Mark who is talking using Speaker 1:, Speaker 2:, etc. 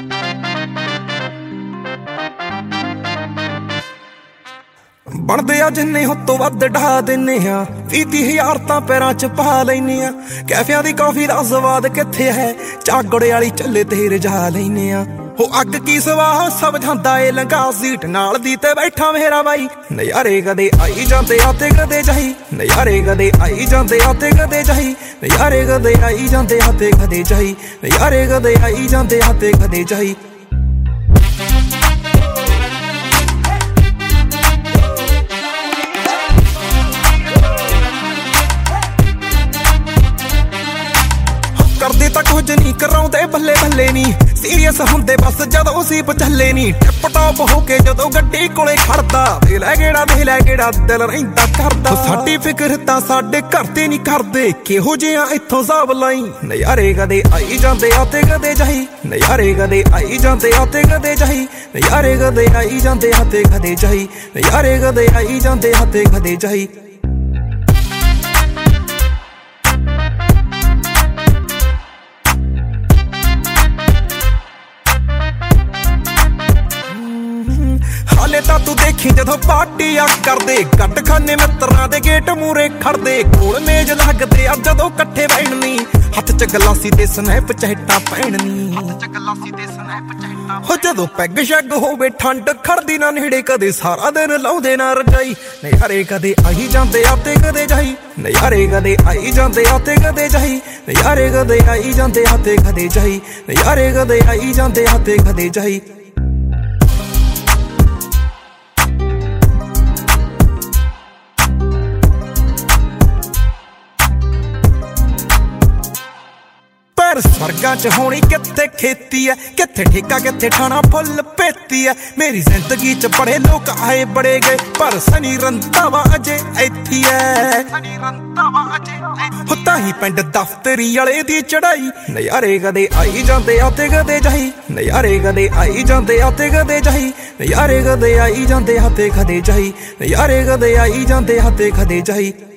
Speaker 1: ਬਣਦੇ ਆ ਜਿੰਨੇ ਹੁੱਤੋਂ ਵੱਧ ਢਾ ਦਿੰਨੇ ਆ 20,000 ਤਾਂ ਪੈਰਾਂ 'ਚ ਪਾ ਲੈਨੇ ਆ ਕੈਫਿਆਂ ਦੀ ਕੌਫੀ ਦਾ ਸਵਾਦ ਕਿੱਥੇ ਹੈ ਚਾਗੜੇ ਵਾਲੀ ਚੱਲੇ ਤੇ ਰਜਾ ਲੈਨੇ ਆ ਹੋ ਅੱਗ ਕੀ ਸਵਾਹ ਸਭ ਜਾਂਦਾ ਏ ਲੰਘਾ ਸੀਟ ਨਾਲ ਦੀ ਤੇ ਬੈਠਾ ਮੇਰਾ ਬਾਈ ਨਜ਼ਾਰੇ ਕਦੇ ਆਈ ਜਾਂਦੇ ਆ ਤੇ ਕਦੇ ਜਾਈ ਨਜ਼ਾਰੇ ਕਦੇ ਆਈ ਜਾਂਦੇ ਆ ਤੇ ਕਦੇ ਜਾਈ ਨਜ਼ਾਰੇ ਕਦੇ ਆਈ ਜਾਂਦੇ ਆ ਤੇ ਕਦੇ ਜਾਈ ਨਜ਼ਾਰੇ ਕਦੇ ਆਈ ਜਾਂਦੇ ਆ ਤੇ ਕਦੇ ਜਾਈ ਕਰਦੇ ਤਾਂ ਕੁਝ ਨਹੀਂ ਕਰਾਉਂਦੇ ਬੱਲੇ ਬੱਲੇ ਨਹੀਂ ਸੀਰੀਅਸ ਹੁੰਦੇ ਬਸ ਜਦੋਂ ਸੀ ਪਚੱਲੇ ਨਹੀਂ ਟਿਪ ਟਾਪ ਹੋ ਕੇ ਜਦੋਂ ਗੱਡੀ ਕੋਲੇ ਖੜਦਾ ਦੇ ਲੈ ਗੇੜਾ ਦਿਲ ਰਹਿੰਦਾ ਕਰਦਾ ਸਾਡੀ ਫਿਕਰ ਤਾਂ ਸਾਡੇ ਘਰ ਤੇ ਨਹੀਂ ਕਰਦੇ ਕਿਹੋ ਜਿਹਾ ਇੱਥੋਂ ਹਿਸਾਬ ਲਾਈ ਨਜ਼ਾਰੇ ਕਦੇ ਆਈ ਜਾਂਦੇ ਆ ਤੇ ਕਦੇ ਜਾਈ ਨਜ਼ਾਰੇ ਕਦੇ ਆਈ ਜਾਂਦੇ ਆ ਤੇ ਕਦੇ ਜਾਈ ਨਜ਼ਾਰੇ ਕਦੇ ਆਈ ਜਾਂਦੇ ਆ ਤੇ ਕਦੇ ਜਾਈ ਨਜ਼ਾਰੇ ਕਦੇ ਆਈ ਜਾਂਦੇ ਆ ਤੇ ਕਦੇ ਜਾਈ ਹਾਲੇ ਤਾਂ ਤੂੰ ਦੇਖੀ ਜਦੋਂ ਪਾਰਟੀ ਆ ਕਰਦੇ ਕੱਟ ਖਾਨੇ ਮਿੱਤਰਾਂ ਦੇ ਗੇਟ ਮੂਰੇ ਖੜਦੇ ਕੋਲ ਮੇਜ ਲੱਗਦੇ ਆ ਜਦੋਂ ਇਕੱਠੇ ਬੈਠਣੀ ਹੱਥ 'ਚ ਗਲਾਸੀ ਤੇ ਸਨੈਪ ਚਹਿਟਾ ਪੈਣਨੀ ਹੋ ਜਦੋਂ ਪੈਗ ਸ਼ੈਗ ਹੋਵੇ ਠੰਡ ਖੜਦੀ ਨਾ ਨੇੜੇ ਕਦੇ ਸਾਰਾ ਦਿਨ ਲਾਉਂਦੇ ਨਾ ਰਜਾਈ ਨਜ਼ਾਰੇ ਕਦੇ ਆਈ ਜਾਂਦੇ ਆ ਤੇ ਕਦੇ ਜਾਈ ਨਜ਼ਾਰੇ ਕਦੇ ਆਈ ਜਾਂਦੇ ਆ ਤੇ ਕਦੇ ਜਾਈ ਨਜ਼ਾਰੇ ਕਦੇ ਆਈ ਜਾਂਦੇ ਆ ਤੇ ਕਦੇ ਜਾਈ ਨਜ਼ਾਰੇ ਕਦੇ ਆਈ ਜਾਂਦੇ ਆ ਤੇ ਕਦੇ ਜਾਈ ਸਵਰਗਾਂ 'ਚ ਹੋਣੀ ਕਿੱਥੇ ਖੇਤੀ ਐ ਕਿੱਥੇ ਠੇਕਾ ਕਿੱਥੇ ਠਾਣਾ ਫੁੱਲ ਪੇਤੀ ਐ ਮੇਰੀ ਜ਼ਿੰਦਗੀ 'ਚ ਬੜੇ ਲੋਕ ਆਏ ਬੜੇ ਗਏ ਪਰ ਸਨੀ ਰੰਧਾਵਾ ਅਜੇ ਇੱਥੇ ਐ ਹੁੱਤਾ ਹੀ ਪਿੰਡ ਦਫ਼ਤਰੀ ਵਾਲੇ ਦੀ ਚੜਾਈ ਨਜ਼ਾਰੇ ਕਦੇ ਆਈ ਜਾਂਦੇ ਆ ਤੇ ਕਦੇ ਜਾਈ ਨਜ਼ਾਰੇ ਕਦੇ ਆਈ ਜਾਂਦੇ ਆ ਤੇ ਕਦੇ ਜਾਈ ਨਜ਼ਾਰੇ ਕਦੇ ਆਈ ਜਾਂਦੇ ਆ ਤੇ ਕਦੇ ਜਾਈ ਨਜ਼ਾਰੇ ਕਦੇ ਆਈ ਜਾਂਦੇ ਆ ਤੇ ਕਦੇ ਜਾਈ